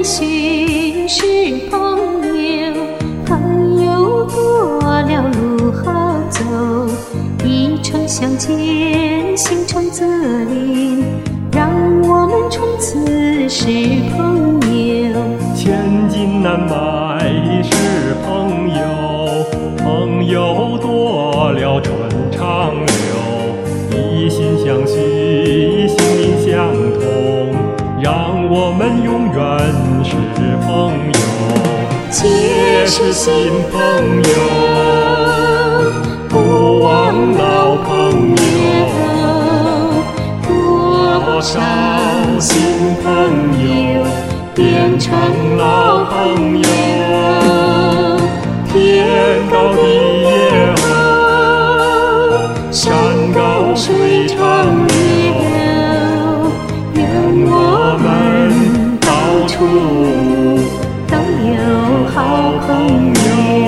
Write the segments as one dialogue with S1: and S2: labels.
S1: 寻是朋友，朋友多了路好走，一程相见，心诚则灵，让我们从此是朋友。
S2: 千金难买是朋友，朋友多了春长留，一心相许，心灵相通，让我们永远是朋友。
S1: 结识新朋友，
S2: 不忘老朋友，
S1: 多
S2: 少新朋友变成老朋友，天高地也厚，山高水长流，愿我们到处
S1: 都有好朋友。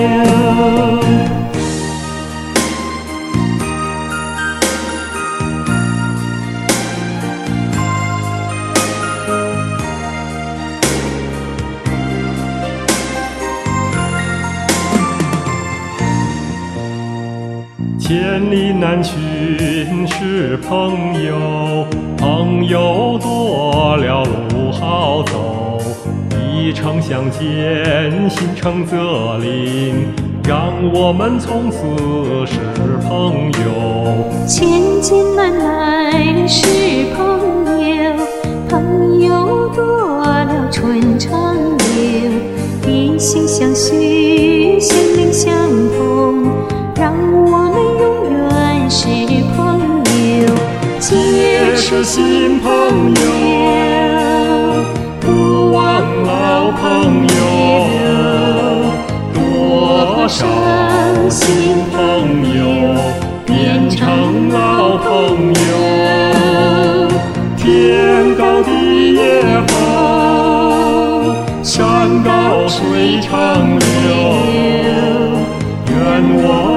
S2: 千里难寻是朋友，朋友多了路好走，一程相见，心诚则灵，让我们从此是朋友。
S1: 千金难买是朋友，朋友多了春长留，一心相许，心灵相通，让我们永远是朋友。
S2: 结识新朋友，不忘老朋友，多少新朋友变成老朋友，天高地也厚，山高水长流，愿我